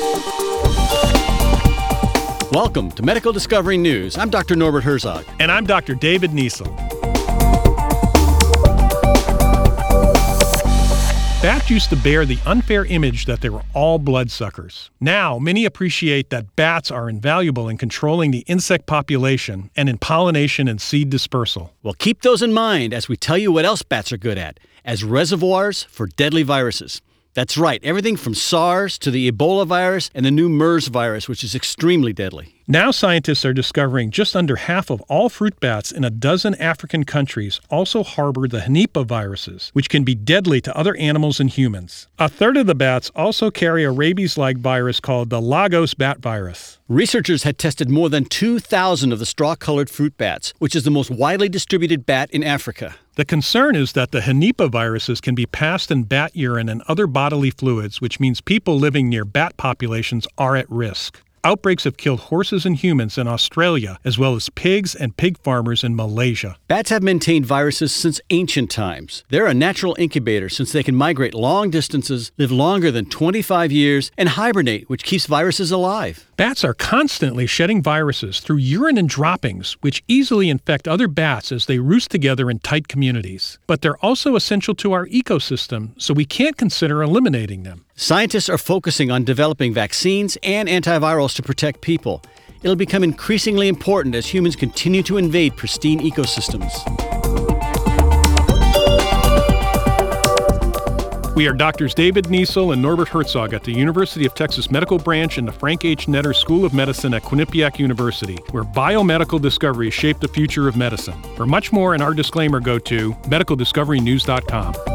Welcome to Medical Discovery News. I'm Dr. Norbert Herzog. And I'm Dr. David Niesel. Bats used to bear the unfair image that they were all bloodsuckers. Now, many appreciate that bats are invaluable in controlling the insect population and in pollination and seed dispersal. Well, keep those in mind as we tell you what else bats are good at, as reservoirs for deadly viruses. That's right, everything from SARS to the Ebola virus and the new MERS virus, which is extremely deadly. Now scientists are discovering just under half of all fruit bats in a dozen African countries also harbor the Henipa viruses, which can be deadly to other animals and humans. A third of the bats also carry a rabies-like virus called the Lagos bat virus. Researchers had tested more than 2,000 of the straw-colored fruit bats, which is the most widely distributed bat in Africa. The concern is that the Henipa viruses can be passed in bat urine and other bodily fluids, which means people living near bat populations are at risk. Outbreaks have killed horses and humans in Australia, as well as pigs and pig farmers in Malaysia. Bats have maintained viruses since ancient times. They're a natural incubator since they can migrate long distances, live longer than 25 years, and hibernate, which keeps viruses alive. Bats are constantly shedding viruses through urine and droppings, which easily infect other bats as they roost together in tight communities. But they're also essential to our ecosystem, so we can't consider eliminating them. Scientists are focusing on developing vaccines and antivirals to protect people. It'll become increasingly important as humans continue to invade pristine ecosystems. We are Drs. David Niesel and Norbert Herzog at the University of Texas Medical Branch and the Frank H. Netter School of Medicine at Quinnipiac University, where biomedical discoveries shape the future of medicine. For much more and our disclaimer, go to medicaldiscoverynews.com.